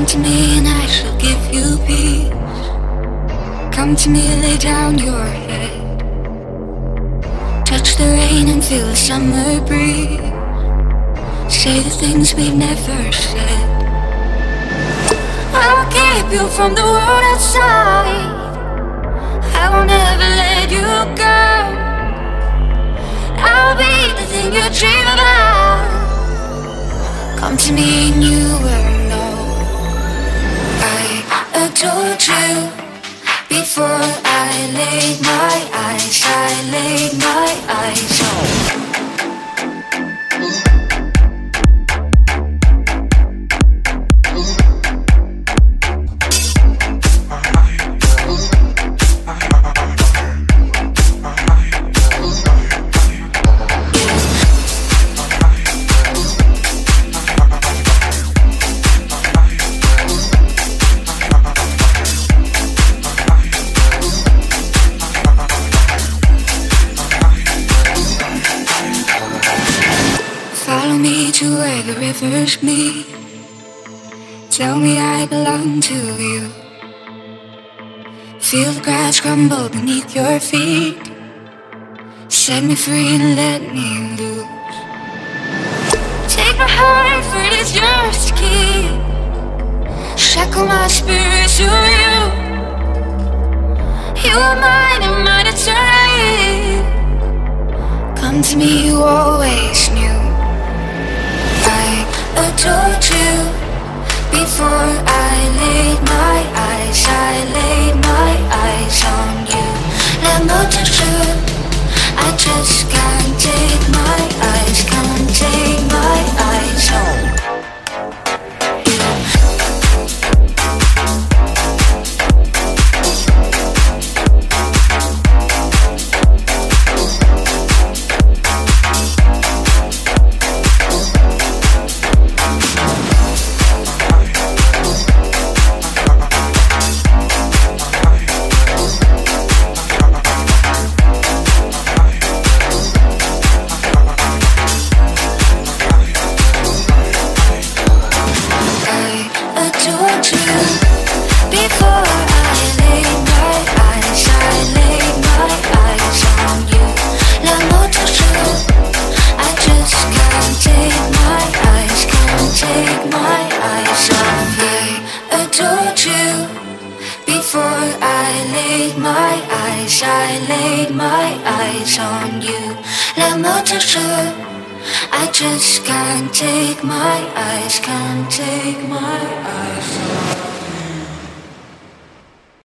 to me and I shall give you peace. Come to me, lay down your head. Touch the rain and feel the summer breeze. Say the things we've never said. I'll keep you from the world outside. I will never let you go. I'll be the thing you dream about. Come to me and you will know. I adored you before I laid my eyes. I laid my eyes on. Follow me to where the rivers meet. Tell me I belong to you. Feel the grass crumble beneath your feet. Set me free and let me loose. Take my heart, for it is yours to keep. Shackle my spirit to you. You are mine and mine eternally. Come to me, you always knew. I adored you before I laid my eyes. I laid my eyes on you. L'amour de jeu. I just can't take my eyes, can't take my eyes on you. I laid my eyes on you. L'amour de jeu. I just can't take my eyes, can't take my eyes on you.